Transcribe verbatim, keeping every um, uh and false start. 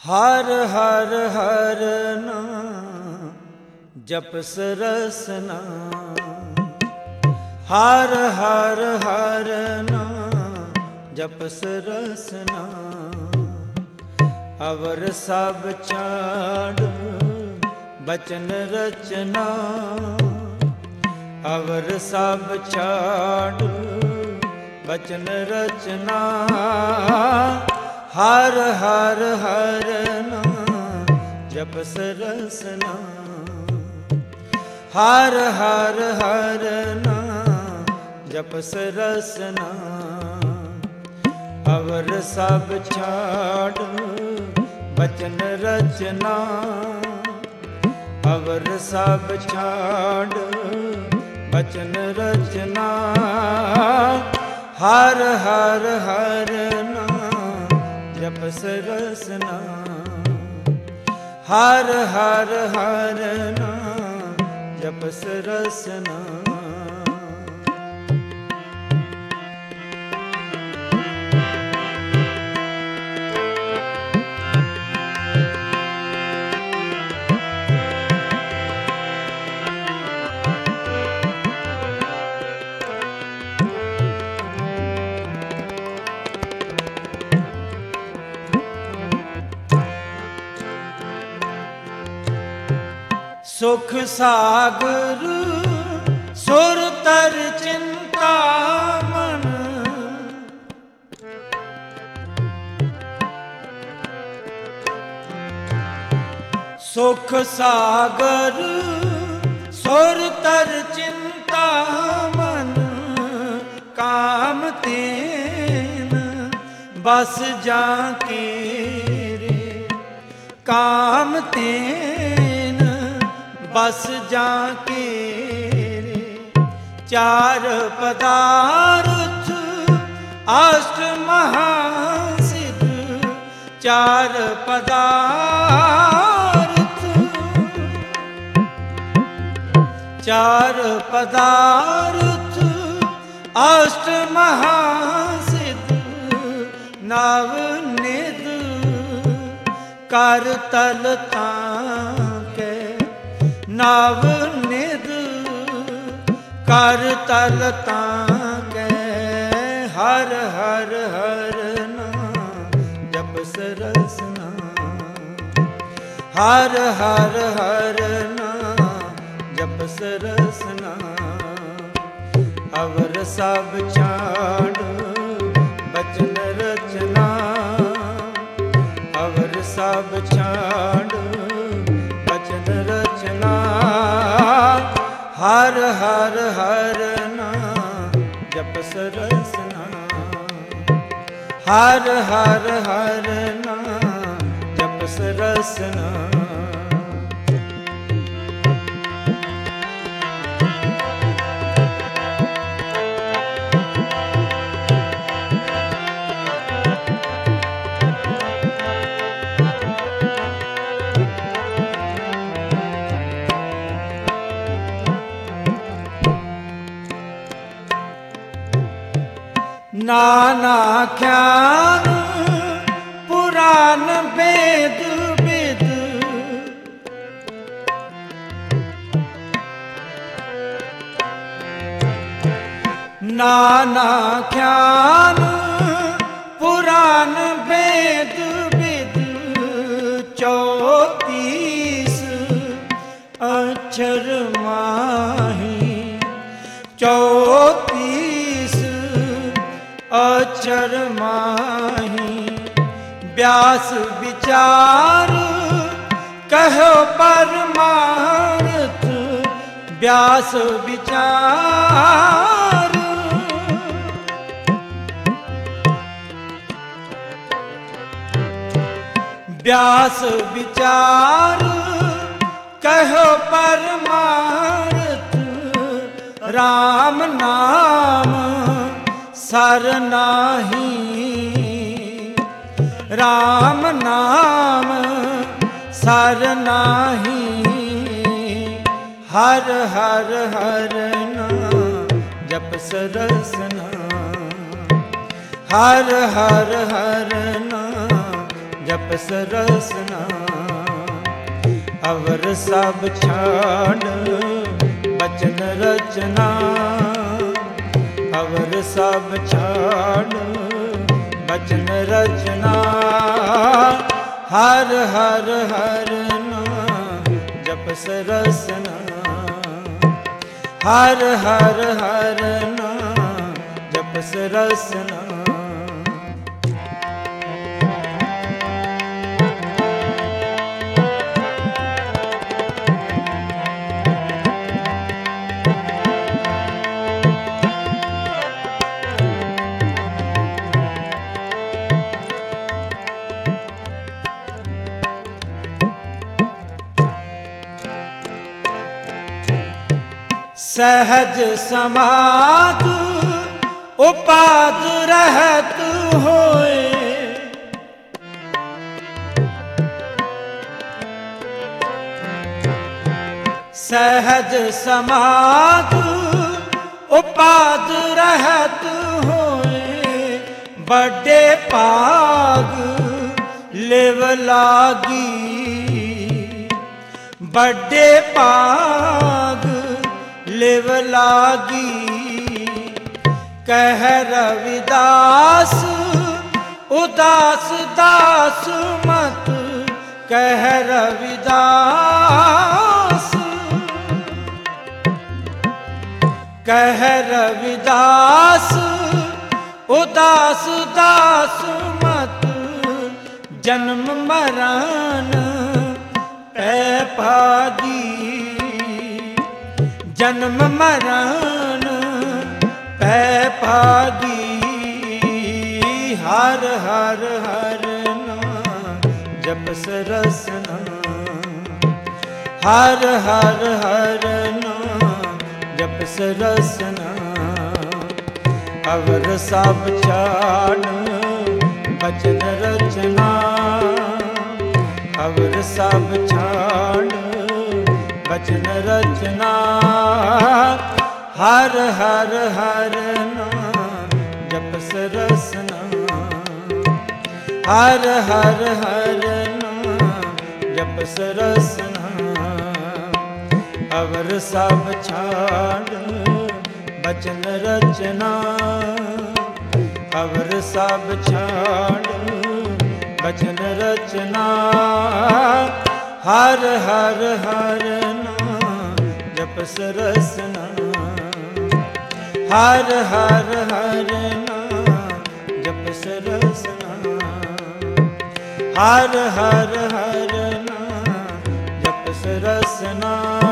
हर हर हर नाम जपस रसना, हर हर हर नाम जपस रसना। अवर सब छाड़ बचन रचना, अवर सब छाड़ बचन रचना। हर हर हर नाम जपस रसना, हर हर हर नाम जपस रसना। अवर सब छाड़ बचन रचना, अवर सब छाड़ बचन रचना। हर हर हर नाम जपस रसना, हर हर हर नाम जपस रसना। सुख सागर सुर तर चिंता मन, सुख सागर सुर तर चिंता मन। काम तेन बस जाके रे, काम तेन बस जाके रे। चार पदार्थ अष्ट महासिद्ध, चार पदार्थ चार पदार्थ अष्ट महासिद्ध। नव निध कर तल ताके, नव निध कर तल ताके। हर हर हर नाम जपस रसना, हर हर हर नाम जपस रसना। अवर सब छाड़ बचन रचना, अवर सब छाड़ बचन रचना। हर हर हर नाम जपस रसना, हर हर हर नाम जपस रसना। नाना ख्याल पुराण वेद वेद, नाना ख्याल पुराण वेद वेद। चौतीस अक्षर माही, चौतीस अक्षर माही। व्यास विचार कहो परमार्थ, व्यास विचार व्यास विचार कहो परमार्थ। राम नाम सर नाही, राम नाम सर नाही। हर हर हर नाम जपस रसना, हर हर हर नाम ਜਪਸ ਰਸਨਾ। ਅਵਰ ਸਭ ਛਾੜ ਬਚਨ ਰਚਨਾ, ਅਵਰ ਸਭ ਛਾੜ ਬਚਨ ਰਚਨਾ। ਹਰ ਹਰ ਹਰ ਨਾਮ ਜਪਸ ਰਸਨਾ, ਹਰ ਹਰ ਹਰ ਨਾਮ ਜਪਸ ਰਸਨਾ। सहज समाध उपाद रहत होए, सहज समाध उपाद रहत होए। बड़े पाग लेव लागी, बड़े पाग लिव लागी। कह रविदास उदास दास मत, कह रविदास, कह रविदास उदास दास मत। जन्म मरण पै भागी, जन्म मरण पै भागी। हर हर हर नाम जपस रसना, हर हर हर नाम जपस रसना। अवर सब छाड़ बचन रचना, अवर सब छाड़ बचन रचना। हर हर हर नाम जपस रसना, हर हर हर नाम जपस रसना। अवर सब छाड़ बचन रचना, अवर सब छाड़ बचन रचना। हर हर हर नाम जपस रसना, हर हर हर नाम जपस रसना। हर हर हर नाम जपस रसना।